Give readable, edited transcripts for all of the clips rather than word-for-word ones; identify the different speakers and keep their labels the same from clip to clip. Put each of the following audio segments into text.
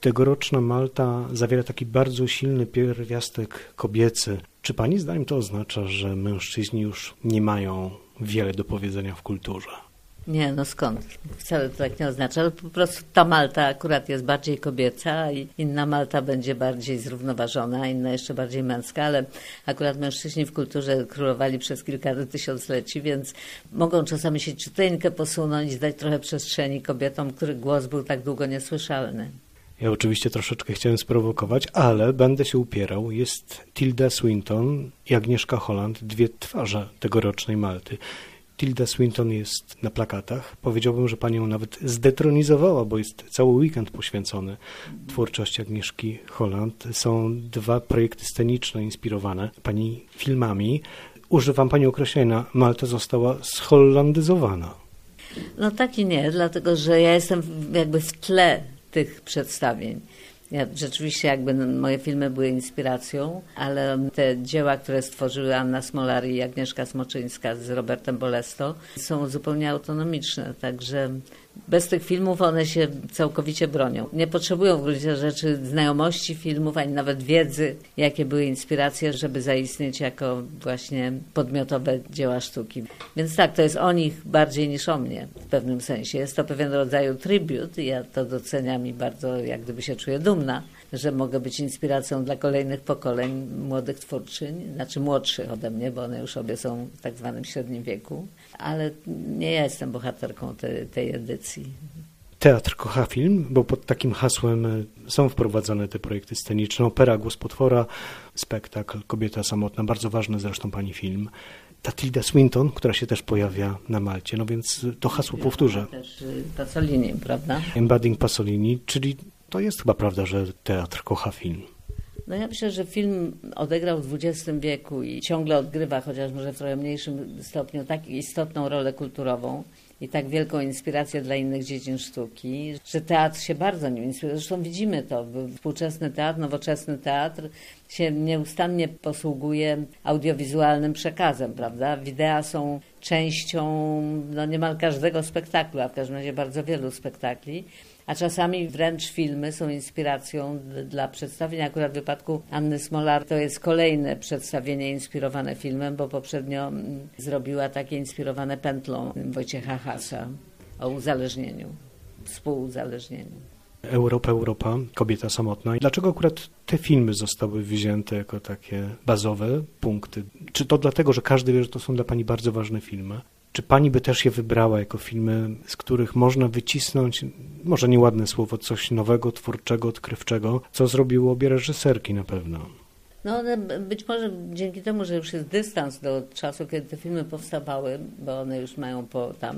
Speaker 1: Tegoroczna Malta zawiera taki bardzo silny pierwiastek kobiecy. Czy pani zdaniem to oznacza, że mężczyźni już nie mają wiele do powiedzenia w kulturze?
Speaker 2: Nie, no skąd? Wcale to tak nie oznacza. Po prostu ta Malta akurat jest bardziej kobieca i inna Malta będzie bardziej zrównoważona, inna jeszcze bardziej męska, ale akurat mężczyźni w kulturze królowali przez kilka tysiącleci, więc mogą czasami się ciuteńkę posunąć i dać trochę przestrzeni kobietom, których głos był tak długo niesłyszalny.
Speaker 1: Ja oczywiście troszeczkę chciałem sprowokować, ale będę się upierał. Jest Tilda Swinton i Agnieszka Holland, dwie twarze tegorocznej Malty. Tilda Swinton jest na plakatach. Powiedziałbym, że pani ją nawet zdetronizowała, bo jest cały weekend poświęcony twórczości Agnieszki Holland. Są dwa projekty sceniczne inspirowane pani filmami. Używam pani określenia, Malta została zhollandyzowana.
Speaker 2: No tak i nie, dlatego że ja jestem jakby w tle tych przedstawień. Ja rzeczywiście jakby moje filmy były inspiracją, ale te dzieła, które stworzyły Anna Smolar i Agnieszka Smoczyńska z Robertem Bolesto są zupełnie autonomiczne, także bez tych filmów one się całkowicie bronią. Nie potrzebują w gruncie rzeczy znajomości filmów, ani nawet wiedzy, jakie były inspiracje, żeby zaistnieć jako właśnie podmiotowe dzieła sztuki. Więc tak, to jest o nich bardziej niż o mnie w pewnym sensie. Jest to pewien rodzaj tribut i ja to doceniam i bardzo jak gdyby się czuję dumna, że mogę być inspiracją dla kolejnych pokoleń młodych twórczyń, znaczy młodszych ode mnie, bo one już obie są w tak zwanym średnim wieku, ale nie ja jestem bohaterką tej edycji.
Speaker 1: Teatr kocha film, bo pod takim hasłem są wprowadzone te projekty sceniczne. Opera Głos Potwora, spektakl Kobieta samotna, bardzo ważny zresztą pani film. Ta Tilda Swinton, która się też pojawia na Malcie, no więc to hasło powtórzę.
Speaker 2: Też Pasolini, prawda?
Speaker 1: Embadding Pasolini, czyli to jest chyba prawda, że teatr kocha film.
Speaker 2: No ja myślę, że film odegrał w XX wieku i ciągle odgrywa, chociaż może w trochę mniejszym stopniu, tak istotną rolę kulturową i tak wielką inspirację dla innych dziedzin sztuki, że teatr się bardzo nim inspiruje. Zresztą widzimy to, współczesny teatr, nowoczesny teatr się nieustannie posługuje audiowizualnym przekazem, prawda? Widea są częścią no niemal każdego spektaklu, a w każdym razie bardzo wielu spektakli. A czasami wręcz filmy są inspiracją dla przedstawienia. Akurat w wypadku Anny Smolar to jest kolejne przedstawienie inspirowane filmem, bo poprzednio zrobiła takie inspirowane Pętlą Wojciecha Hasa o uzależnieniu, współuzależnieniu.
Speaker 1: Europa, Kobieta samotna. Dlaczego akurat te filmy zostały wzięte jako takie bazowe punkty? Czy to dlatego, że każdy wie, że to są dla pani bardzo ważne filmy? Czy pani by też je wybrała jako filmy, z których można wycisnąć, może nieładne słowo, coś nowego, twórczego, odkrywczego, co zrobiły obie reżyserki na pewno?
Speaker 2: No one być może dzięki temu, że już jest dystans do czasu, kiedy te filmy powstawały, bo one już mają po tam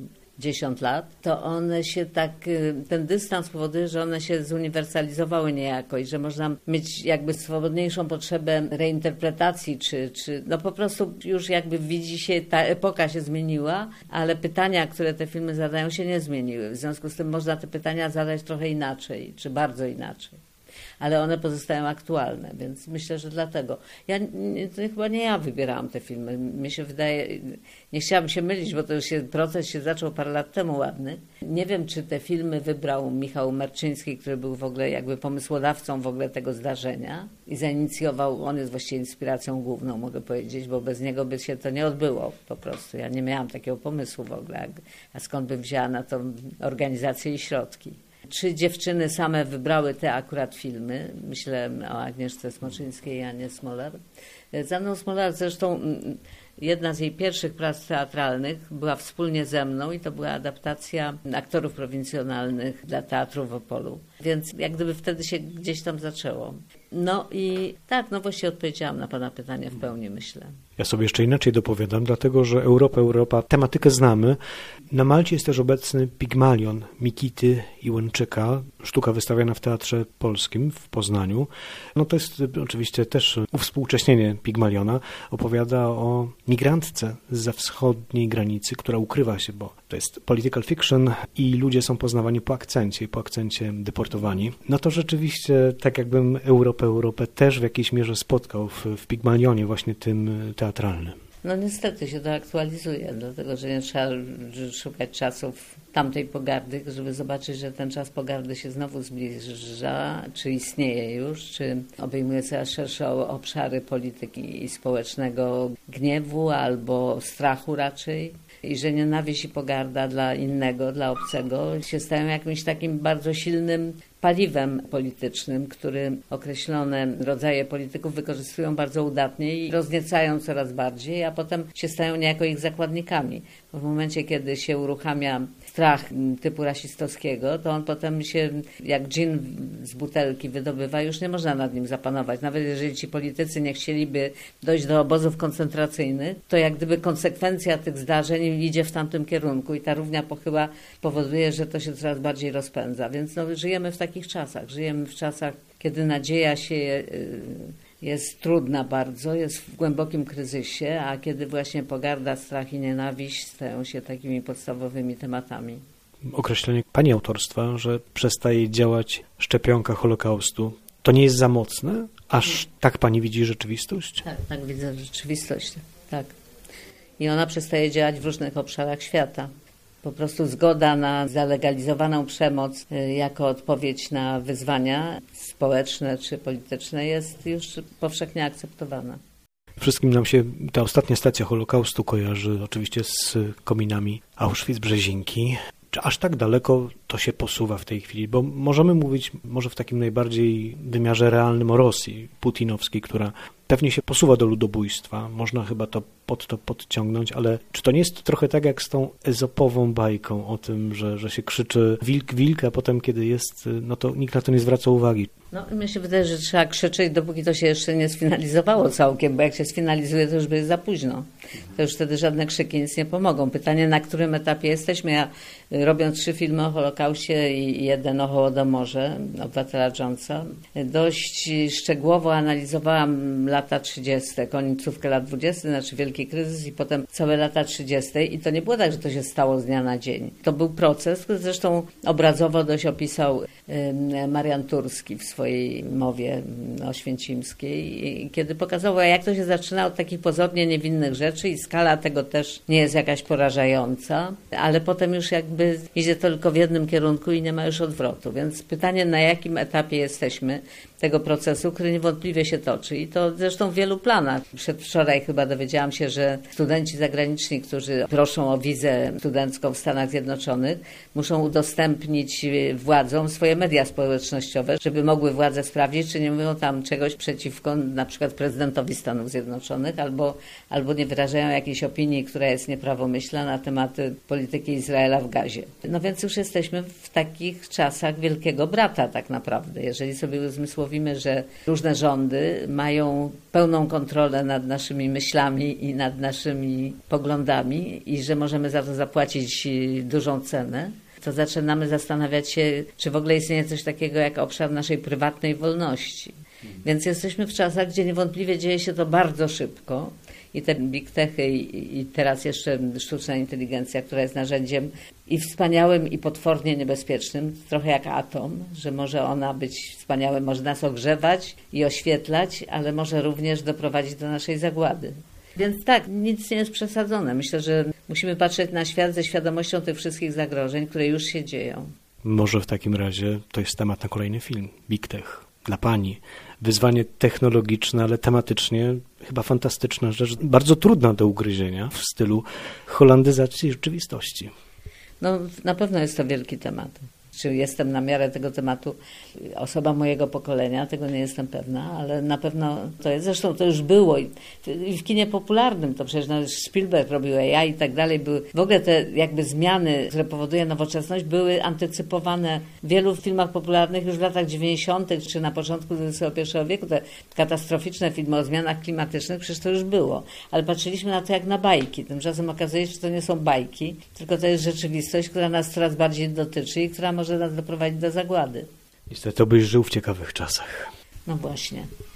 Speaker 2: 10 lat, to one się tak, ten dystans powoduje, że one się zuniwersalizowały niejako i że można mieć jakby swobodniejszą potrzebę reinterpretacji, czy no po prostu już jakby widzi się, ta epoka się zmieniła, ale pytania, które te filmy zadają, się nie zmieniły. W związku z tym można te pytania zadać trochę inaczej, czy bardzo inaczej. Ale one pozostają aktualne, więc myślę, że dlatego. Chyba nie ja wybierałam te filmy. Mi się wydaje, nie chciałabym się mylić, bo to już proces się zaczął parę lat temu ładny. Nie wiem, czy te filmy wybrał Michał Marczyński, który był w ogóle jakby pomysłodawcą w ogóle tego zdarzenia i zainicjował, on jest właściwie inspiracją główną, mogę powiedzieć, bo bez niego by się to nie odbyło po prostu. Ja nie miałam takiego pomysłu w ogóle, a skąd bym wzięła na to organizację i środki. 3 dziewczyny same wybrały te akurat filmy. Myślę o Agnieszce Smoczyńskiej i Annie Smolar. Z Anną Smolar zresztą jedna z jej pierwszych prac teatralnych była wspólnie ze mną i to była adaptacja aktorów prowincjonalnych dla teatru w Opolu. Więc jak gdyby wtedy się gdzieś tam zaczęło. No i tak, no właściwie odpowiedziałam na pana pytanie w pełni, myślę.
Speaker 1: Ja sobie jeszcze inaczej dopowiadam, dlatego że Europa, tematykę znamy. Na Malcie jest też obecny Pigmalion Mikity Iłęczyka, sztuka wystawiana w Teatrze Polskim w Poznaniu. No to jest oczywiście też uwspółcześnienie Pigmaliona. Opowiada o migrantce zza wschodniej granicy, która ukrywa się, bo to jest political fiction i ludzie są poznawani po akcencie deportowani. No to rzeczywiście tak jakbym Europę też w jakiejś mierze spotkał w Pigmalionie właśnie tym teatralnym.
Speaker 2: No niestety się to aktualizuje, dlatego że nie trzeba szukać czasów tamtej pogardy, żeby zobaczyć, że ten czas pogardy się znowu zbliża, czy istnieje już, czy obejmuje coraz szersze obszary polityki i społecznego gniewu albo strachu raczej. I że nienawiść i pogarda dla innego, dla obcego się stają jakimś takim bardzo silnym paliwem politycznym, który określone rodzaje polityków wykorzystują bardzo udatnie i rozniecają coraz bardziej, a potem się stają niejako ich zakładnikami. W momencie, kiedy się uruchamia strach typu rasistowskiego, to on potem się, jak dżin z butelki wydobywa, już nie można nad nim zapanować. Nawet jeżeli ci politycy nie chcieliby dojść do obozów koncentracyjnych, to jak gdyby konsekwencja tych zdarzeń idzie w tamtym kierunku i ta równia pochyła powoduje, że to się coraz bardziej rozpędza. Więc no, żyjemy w takich czasach. Żyjemy w czasach, kiedy nadzieja się jest trudna bardzo, jest w głębokim kryzysie, a kiedy właśnie pogarda, strach i nienawiść stają się takimi podstawowymi tematami.
Speaker 1: Określenie pani autorstwa, że przestaje działać szczepionka Holokaustu, to nie jest za mocne? Aż tak pani widzi rzeczywistość?
Speaker 2: Tak widzę rzeczywistość, tak. I ona przestaje działać w różnych obszarach świata. Po prostu zgoda na zalegalizowaną przemoc jako odpowiedź na wyzwania społeczne czy polityczne jest już powszechnie akceptowana.
Speaker 1: Wszystkim nam się ta ostatnia stacja Holokaustu kojarzy oczywiście z kominami Auschwitz-Brzezinki. Czy aż tak daleko to się posuwa w tej chwili? Bo możemy mówić może w takim najbardziej wymiarze realnym o Rosji putinowskiej, która pewnie się posuwa do ludobójstwa. Można chyba to podciągnąć, ale czy to nie jest trochę tak jak z tą ezopową bajką o tym, że się krzyczy wilk, wilk, a potem kiedy jest, no to nikt na to nie zwraca uwagi? No,
Speaker 2: mnie się wydaje, że trzeba krzyczeć, dopóki to się jeszcze nie sfinalizowało całkiem, bo jak się sfinalizuje, to już będzie za późno. To już wtedy żadne krzyki nic nie pomogą. Pytanie, na którym etapie jesteśmy? Ja robiąc 3 filmy o Holokauście i jeden o Hołodomorze, Obywatela Jonesa, dość szczegółowo analizowałam lata 30., końcówkę lat 20., znaczy wielki kryzys i potem całe lata 30. I to nie było tak, że to się stało z dnia na dzień. To był proces, który zresztą obrazowo dość opisał Marian Turski w swojej mowie oświęcimskiej, kiedy pokazał, jak to się zaczyna od takich pozornie niewinnych rzeczy i skala tego też nie jest jakaś porażająca, ale potem już jakby idzie to tylko w jednym kierunku i nie ma już odwrotu. Więc pytanie, na jakim etapie jesteśmy tego procesu, który niewątpliwie się toczy. I to zresztą w wielu planach. Przedwczoraj chyba dowiedziałam się, że studenci zagraniczni, którzy proszą o wizę studencką w Stanach Zjednoczonych, muszą udostępnić władzom swoje media społecznościowe, żeby mogły władze sprawdzić, czy nie mówią tam czegoś przeciwko na przykład prezydentowi Stanów Zjednoczonych, albo nie wyrażają jakiejś opinii, która jest nieprawomyślna na temat polityki Izraela w Gazie. No więc już jesteśmy w takich czasach wielkiego brata tak naprawdę. Jeżeli sobie uzmysłowimy, że różne rządy mają pełną kontrolę nad naszymi myślami i nad naszymi poglądami i że możemy za to zapłacić dużą cenę, to zaczynamy zastanawiać się, czy w ogóle istnieje coś takiego jak obszar naszej prywatnej wolności. Więc jesteśmy w czasach, gdzie niewątpliwie dzieje się to bardzo szybko i te big techy i teraz jeszcze sztuczna inteligencja, która jest narzędziem i wspaniałym i potwornie niebezpiecznym, trochę jak atom, że może ona być wspaniałym, może nas ogrzewać i oświetlać, ale może również doprowadzić do naszej zagłady. Więc tak, nic nie jest przesadzone. Myślę, że musimy patrzeć na świat ze świadomością tych wszystkich zagrożeń, które już się dzieją.
Speaker 1: Może w takim razie to jest temat na kolejny film. Big Tech. Dla pani. Wyzwanie technologiczne, ale tematycznie chyba fantastyczna rzecz. Bardzo trudna do ugryzienia w stylu holandyzacji rzeczywistości.
Speaker 2: No, na pewno jest to wielki temat. Czy jestem na miarę tego tematu osoba mojego pokolenia, tego nie jestem pewna, ale na pewno to jest. Zresztą to już było i w kinie popularnym, to przecież nawet Spielberg robił AI i tak dalej. Były w ogóle te jakby zmiany, które powoduje nowoczesność, były antycypowane w wielu filmach popularnych już w latach 90. czy na początku XXI wieku. Te katastroficzne filmy o zmianach klimatycznych, przecież to już było. Ale patrzyliśmy na to jak na bajki. Tymczasem okazuje się, że to nie są bajki, tylko to jest rzeczywistość, która nas coraz bardziej dotyczy i która może nas doprowadzić do zagłady.
Speaker 1: Niestety, obyś żył w ciekawych czasach.
Speaker 2: No właśnie.